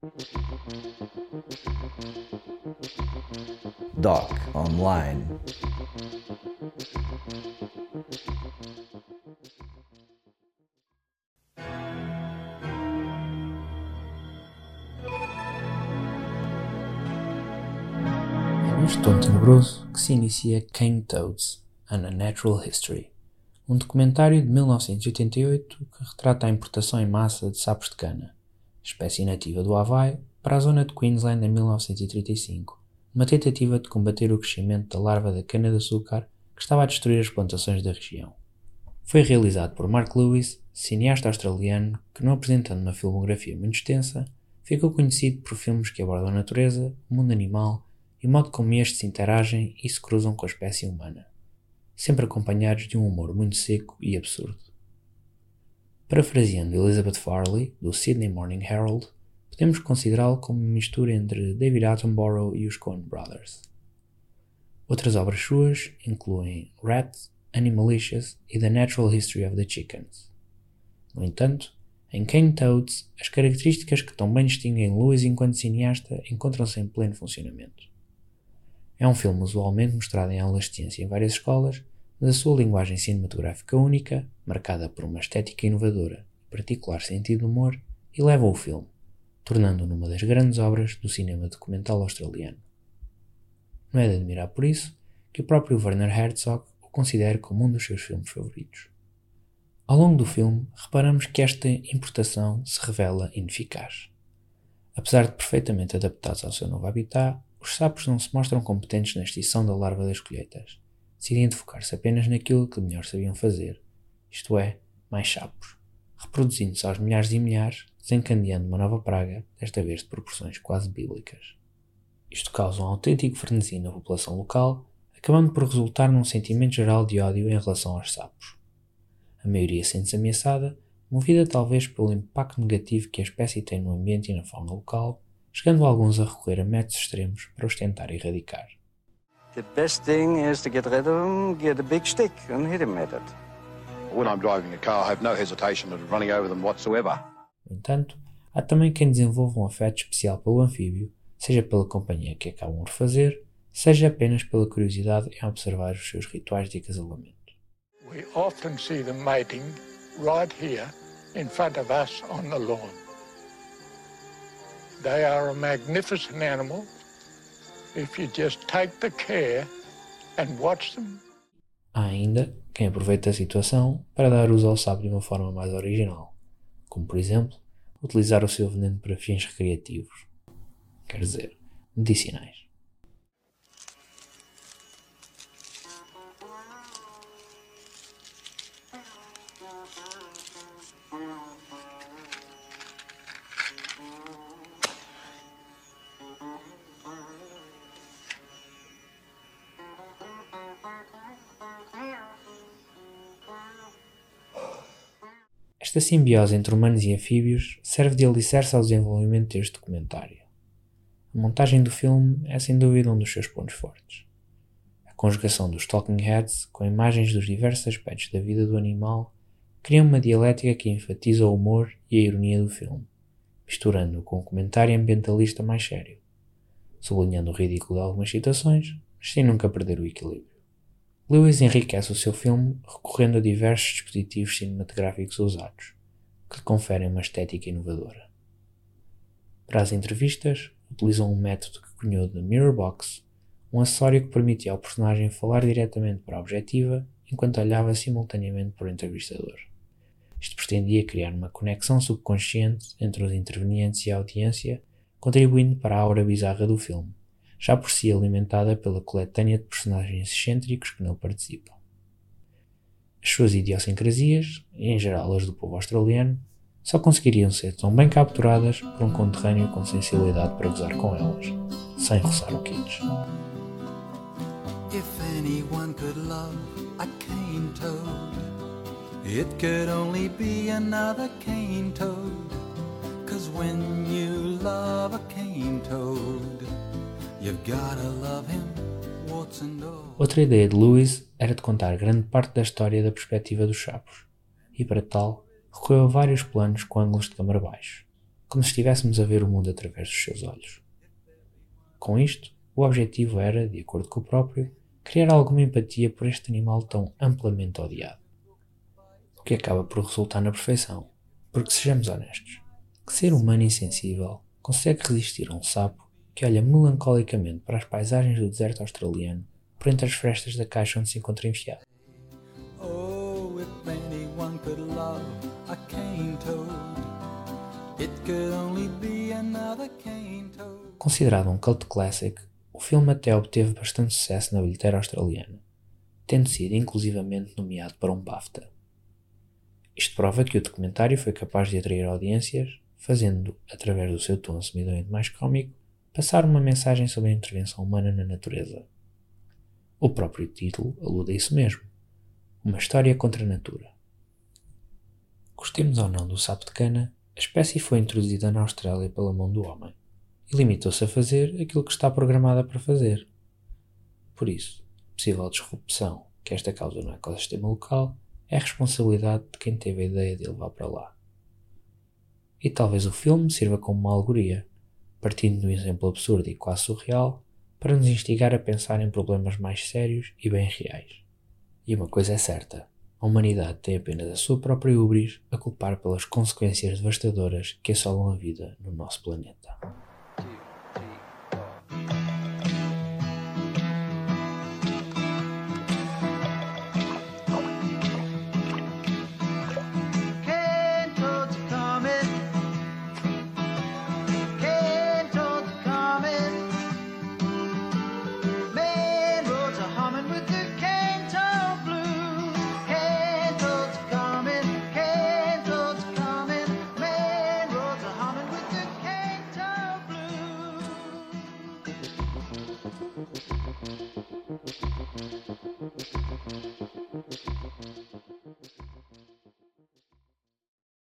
Doc Online. É neste tom tenebroso que se inicia Cane Toads, An Unnatural History, um documentário de 1988 que retrata a importação em massa de sapos de cana, espécie nativa do Havaí, para a zona de Queensland em 1935, uma tentativa de combater o crescimento da larva da cana-de-açúcar que estava a destruir as plantações da região. Foi realizado por Mark Lewis, cineasta australiano que, não apresentando uma filmografia muito extensa, ficou conhecido por filmes que abordam a natureza, o mundo animal e o modo como estes interagem e se cruzam com a espécie humana, sempre acompanhados de um humor muito seco e absurdo. Parafraseando Elizabeth Farley, do Sydney Morning Herald, podemos considerá-lo como uma mistura entre David Attenborough e os Coen Brothers. Outras obras suas incluem Rat, Animalicious e The Natural History of the Chickens. No entanto, em Cane Toads, as características que tão bem distinguem Lewis enquanto cineasta encontram-se em pleno funcionamento. É um filme usualmente mostrado em aulas de ciência em várias escolas, mas a sua linguagem cinematográfica única, marcada por uma estética inovadora e particular sentido de humor, eleva o filme, tornando-o numa das grandes obras do cinema documental australiano. Não é de admirar por isso que o próprio Werner Herzog o considere como um dos seus filmes favoritos. Ao longo do filme, reparamos que esta importação se revela ineficaz. Apesar de perfeitamente adaptados ao seu novo habitat, os sapos não se mostram competentes na extinção da larva das colheitas, decidem focar-se apenas naquilo que melhor sabiam fazer, isto é, mais sapos, reproduzindo-se aos milhares e milhares, desencadeando uma nova praga, desta vez de proporções quase bíblicas. Isto causa um autêntico frenesi na população local, acabando por resultar num sentimento geral de ódio em relação aos sapos. A maioria sente-se ameaçada, movida talvez pelo impacto negativo que a espécie tem no ambiente e na fauna local, chegando alguns a recorrer a métodos extremos para os tentar erradicar. The best thing is to get rid of them, get a big stick and hit him with it. When I'm driving a car, I have no hesitation at running over them whatsoever. No entanto, há também quem desenvolva um afeto especial pelo anfíbio, seja pela companhia que acabam por fazer, seja apenas pela curiosidade em observar os seus rituais de acasalamento. We often see them mating right here in front of us on the lawn. They are a magnificent animal if you just take the care and watch them. Há ainda quem aproveita a situação para dar uso ao sapo de uma forma mais original, como por exemplo, utilizar o seu veneno para fins recreativos, quer dizer, medicinais. Esta simbiose entre humanos e anfíbios serve de alicerce ao desenvolvimento deste documentário. A montagem do filme é sem dúvida um dos seus pontos fortes. A conjugação dos talking heads com imagens dos diversos aspectos da vida do animal cria uma dialética que enfatiza o humor e a ironia do filme, misturando-o com um comentário ambientalista mais sério, sublinhando o ridículo de algumas situações, mas sem nunca perder o equilíbrio. Lewis enriquece o seu filme recorrendo a diversos dispositivos cinematográficos usados, que lhe conferem uma estética inovadora. Para as entrevistas, utilizam um método que cunhou de Mirror Box, um acessório que permitia ao personagem falar diretamente para a objetiva enquanto olhava simultaneamente para o entrevistador. Isto pretendia criar uma conexão subconsciente entre os intervenientes e a audiência, contribuindo para a aura bizarra do filme, já por si alimentada pela coletânea de personagens excêntricos que nele participam. As suas idiosincrasias, e em geral as do povo australiano, só conseguiriam ser tão bem capturadas por um conterrâneo com sensibilidade para gozar com elas, sem roçar o kitsch. If anyone could love a cane toad, it could only be another cane toad. 'Cause when you love a cane toad, you've gotta love him, warts and all. Outra ideia de Lewis era de contar grande parte da história da perspectiva dos sapos, e para tal recorreu a vários planos com ângulos de câmara baixo, como se estivéssemos a ver o mundo através dos seus olhos. Com isto, o objetivo era, de acordo com o próprio, criar alguma empatia por este animal tão amplamente odiado. O que acaba por resultar na perfeição, porque sejamos honestos, que ser humano insensível consegue resistir a um sapo que olha melancolicamente para as paisagens do deserto australiano por entre as frestas da caixa onde se encontra enfiado. Oh, if anyone could love a cane toad, it could only be another cane toad. Considerado um cult classic, o filme até obteve bastante sucesso na bilheteira australiana, tendo sido inclusivamente nomeado para um BAFTA. Isto prova que o documentário foi capaz de atrair audiências, fazendo, através do seu tom assumidamente mais cómico, passar uma mensagem sobre a intervenção humana na natureza. O próprio título alude a isso mesmo, uma história contra a natura. Gostemos ou não do sapo de cana, a espécie foi introduzida na Austrália pela mão do homem e limitou-se a fazer aquilo que está programada para fazer. Por isso, a possível disrupção que esta causa no ecossistema local é a responsabilidade de quem teve a ideia de levar para lá. E talvez o filme sirva como uma alegoria, partindo de um exemplo absurdo e quase surreal, para nos instigar a pensar em problemas mais sérios e bem reais. E uma coisa é certa, a humanidade tem apenas a sua própria hubris a culpar pelas consequências devastadoras que assolam a vida no nosso planeta. Thank you.